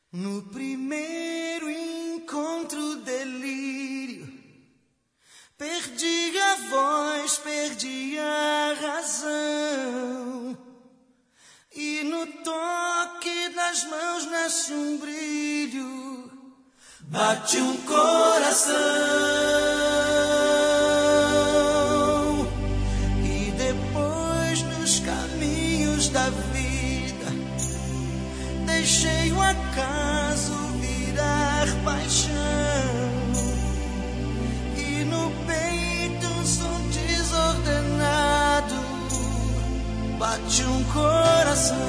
No primeiro encontro, delírio, perdi a voz, perdi a razão, e no toque das mãos nasce um brilho, bate um coração, e depois nos caminhos da vida deixei o acaso virar paixão, e no peito um som desordenado bate um coração.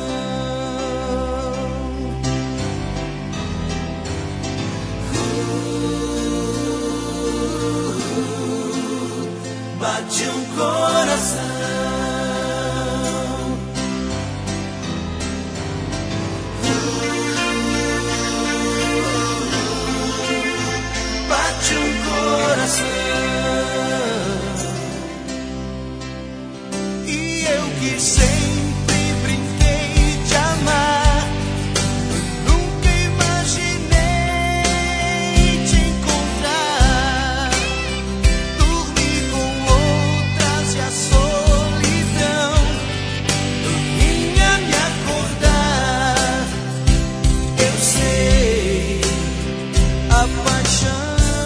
Bate um coração. Bate um coração. E eu que sempre brinquei de amar, nunca imaginei te encontrar, dormir com outras e a solidão vinha me acordar. Eu sei, a paixão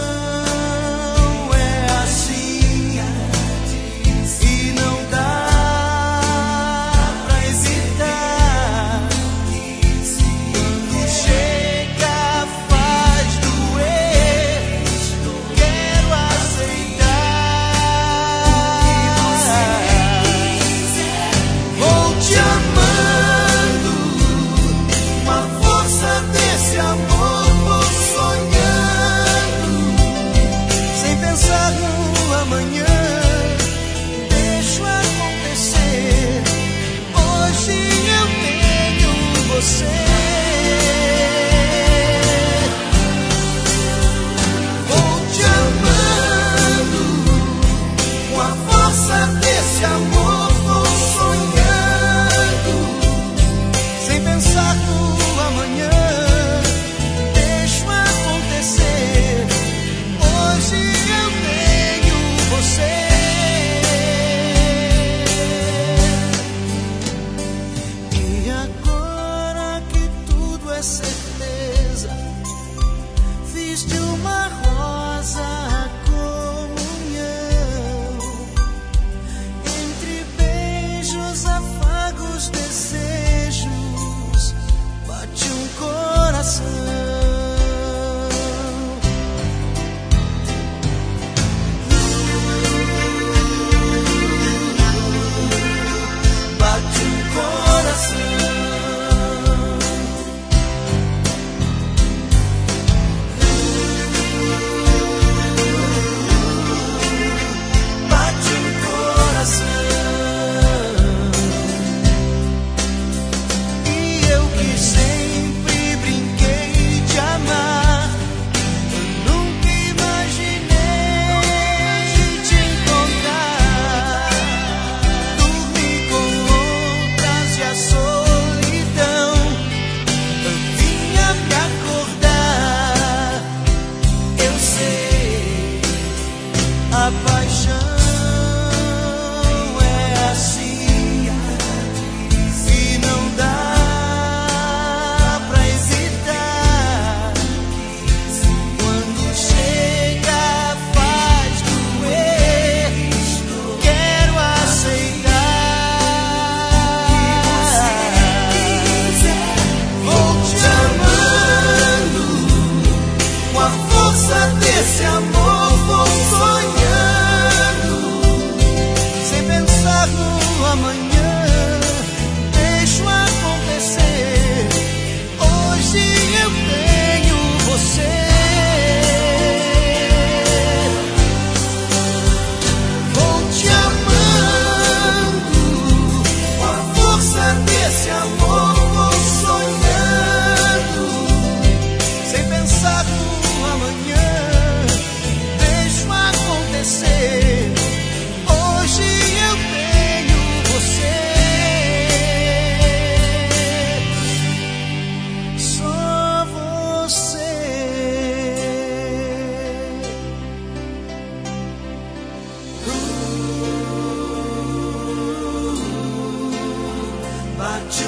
certeza, fiz de uma rosa a comunhão, entre beijos, afagos, desejos, bate um coração. Bate um coração. E eu que sempre brinquei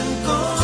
um coração.